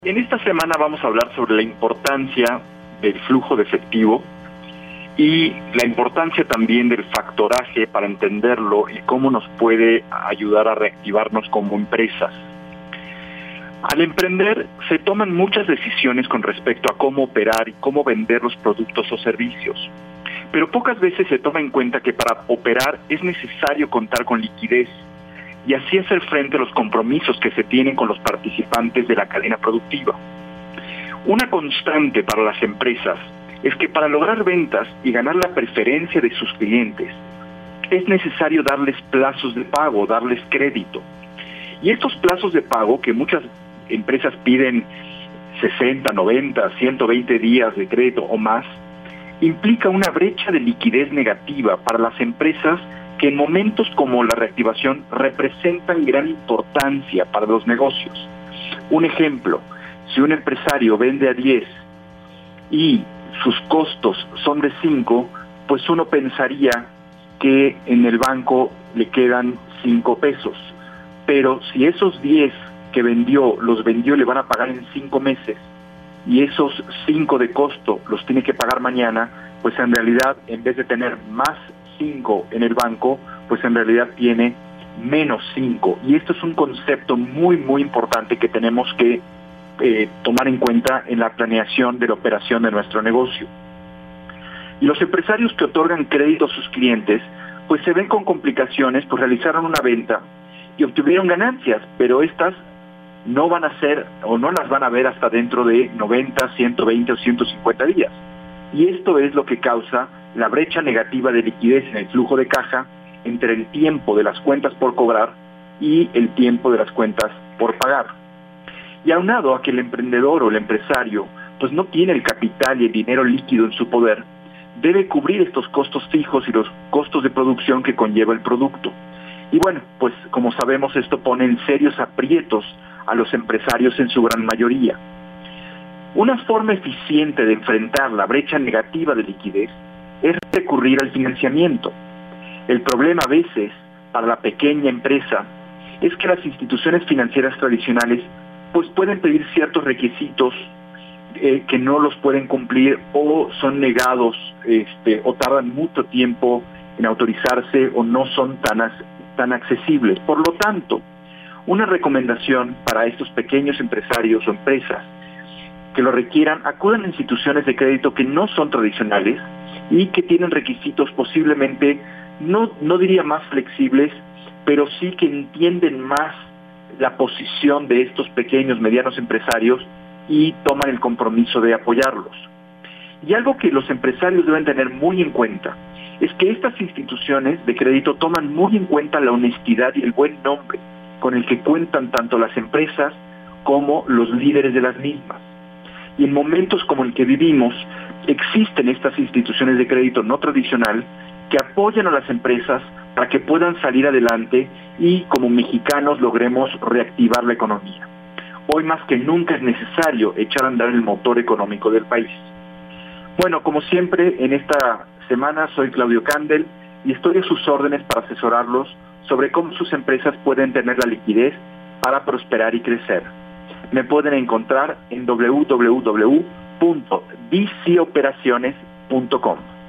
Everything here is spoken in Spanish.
En esta semana vamos a hablar sobre la importancia del flujo de efectivo y la importancia también del factoraje para entenderlo y cómo nos puede ayudar a reactivarnos como empresas. Al emprender se toman muchas decisiones con respecto a cómo operar y cómo vender los productos o servicios, pero pocas veces se toma en cuenta que para operar es necesario contar con liquidez y así hacer frente a los compromisos que se tienen con los participantes de la cadena productiva. Una constante para las empresas es que para lograr ventas y ganar la preferencia de sus clientes, es necesario darles plazos de pago, darles crédito. Y estos plazos de pago que muchas empresas piden 60, 90, 120 días de crédito o más, implica una brecha de liquidez negativa para las empresas que en momentos como la reactivación representan gran importancia para los negocios. Un ejemplo, si un empresario vende a 10 y sus costos son de 5, pues uno pensaría que en el banco le quedan 5 pesos. Pero si esos 10 que los vendió le van a pagar en 5 meses y esos 5 de costo los tiene que pagar mañana, pues en realidad en vez de tener más 5 en el banco, pues en realidad tiene menos 5. Y esto es un concepto muy importante que tenemos que tomar en cuenta en la planeación de la operación de nuestro negocio. Y los empresarios que otorgan crédito a sus clientes, pues se ven con complicaciones, pues realizaron una venta y obtuvieron ganancias, pero estas no van a ser o no las van a ver hasta dentro de 90, 120 o 150 días. Y esto es lo que causa la brecha negativa de liquidez en el flujo de caja entre el tiempo de las cuentas por cobrar y el tiempo de las cuentas por pagar. Y aunado a que el emprendedor o el empresario pues no tiene el capital y el dinero líquido en su poder, debe cubrir estos costos fijos y los costos de producción que conlleva el producto. Y bueno, pues como sabemos, esto pone en serios aprietos a los empresarios en su gran mayoría. Una forma eficiente de enfrentar la brecha negativa de liquidez es recurrir al financiamiento. El problema a veces para la pequeña empresa es que las instituciones financieras tradicionales pues pueden pedir ciertos requisitos que no los pueden cumplir o son negados o tardan mucho tiempo en autorizarse o no son tan accesibles. Por lo tanto, una recomendación para estos pequeños empresarios o empresas que lo requieran, acudan a instituciones de crédito que no son tradicionales y que tienen requisitos posiblemente, no diría más flexibles, pero sí que entienden más la posición de estos pequeños, medianos empresarios y toman el compromiso de apoyarlos. Y algo que los empresarios deben tener muy en cuenta es que estas instituciones de crédito toman muy en cuenta la honestidad y el buen nombre con el que cuentan tanto las empresas como los líderes de las mismas. Y en momentos como el que vivimos, existen estas instituciones de crédito no tradicional que apoyan a las empresas para que puedan salir adelante y como mexicanos logremos reactivar la economía. Hoy más que nunca es necesario echar a andar el motor económico del país. Bueno, como siempre, en esta semana soy Claudio Candel y estoy a sus órdenes para asesorarlos sobre cómo sus empresas pueden tener la liquidez para prosperar y crecer. Me pueden encontrar en www.dcoperaciones.com.